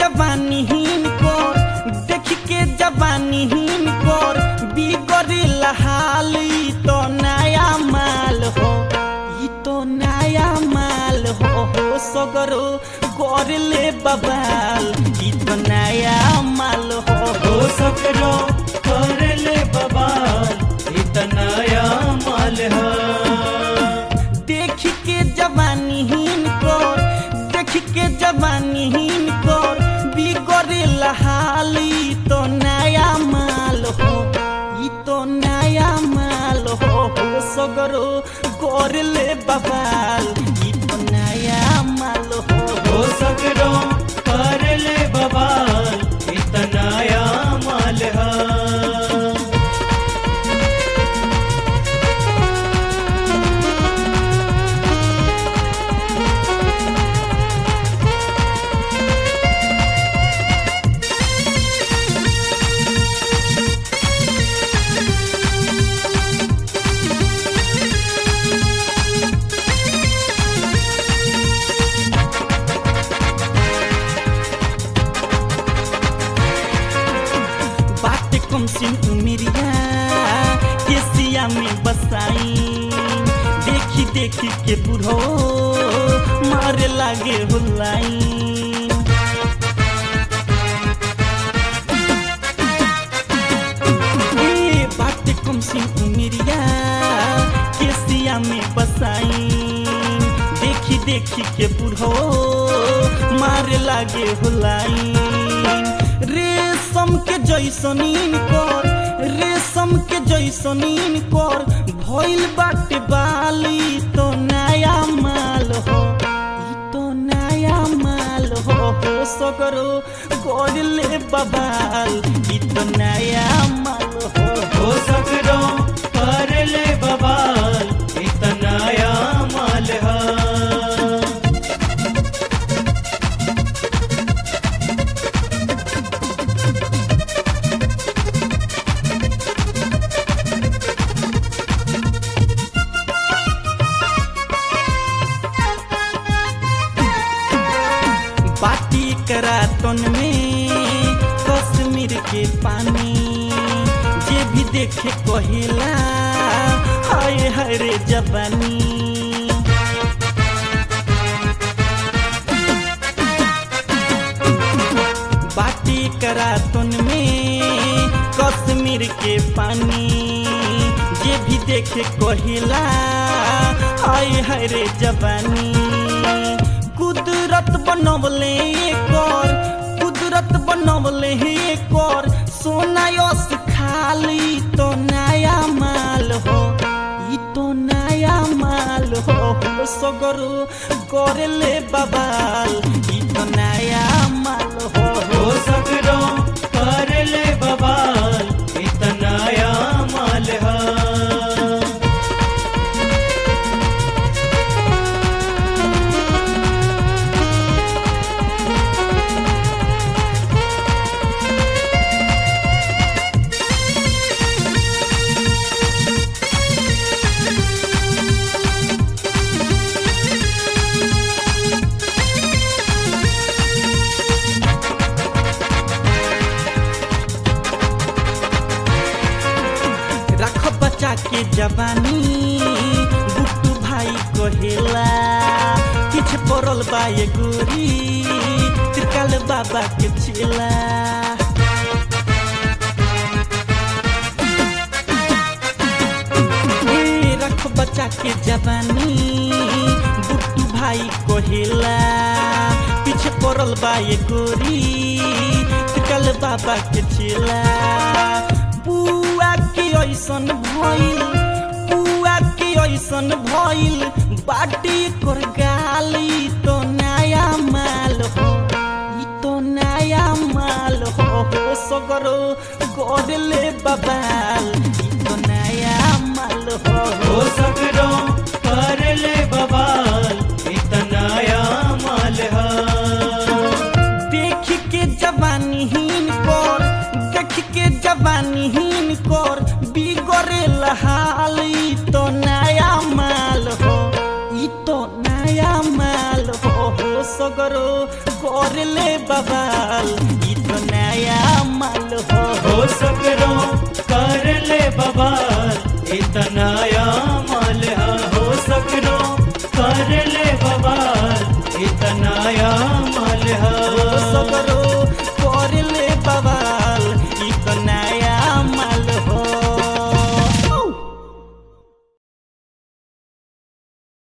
जवानी हिनकर देख के जवानी हिनकर बिगड़ल हाल ई तो नया माल हो ई तो नया माल हो सगरो कर ले बबाल ई तो नया माल हो सगरो कर ले बबाल ई तो नया माल हो देख के जवानी हिनकर देख के जवानी हिनकर बिगड़ल हाल ई तो नया माल हो ई तो नया माल हो सगरो कर ले बबाल ई तो नया माल हो सगरो कर ले बबाल ई तो नया माल हो कमसिन उमिरिया केसिया में बसाई देखी देखी के बुढ़ो मारे लागे हुलाई बात कमसिन उमिरिया केसिया में बसाई देखी देखी के बुढ़ो मारे लागे हुलाई रेशम के जैसनीन कर रेशम के जैसनीन कर भइल बाटे बाली तो नया माल हो ई तो नया माल हो सगरो कर ले बबाल ई तो नया माल हो सगरो कर ले बबाल ई तो नया माल हो करातन में कश्मीर के पानी जे भी देखे कहेला हाय हाय रे जवानी बाटी करातन में कश्मीर के पानी जे भी देखे कहेला हाय हाय रे जवानी कुदरत बनवले कर कुदरत बनवले कर सोना यस खाली तो नया माल हो ई तो नया माल हो सगरो कर ले बबाल ई तो नया माल हो सगरो कर ले बबाल ई तो नया माल हो के जवानी बुट्टू भाई कहेला पीछे पड़ल बा ये गोरी त्रिकाल बाबा के चेला रख बच्चा के जवानी बुट्टू भाई कहेला पीछे पड़ल बा ये गोरी त्रिकाल बाबा के चेला पुआ के ऐसन भइल पुआ के ऐसन भइल बाटी कर गाली तो नया माल हो ई तो नया माल हो सगरो कर ले बबाल ई तो नया माल हो सगरो कर ले बबाल ई तो नया माल हो देख के जवानी हिनकर देख के जवानी हिनकर बिगड़ल हाल ई तो नया माल हो ई तो नया माल हो सगरो कर ले बवाल ई तो नया माल हो सगरो कर ले बवाल इतनाया माल हो सगरो कर ले बवाल इतनाया माल सगरो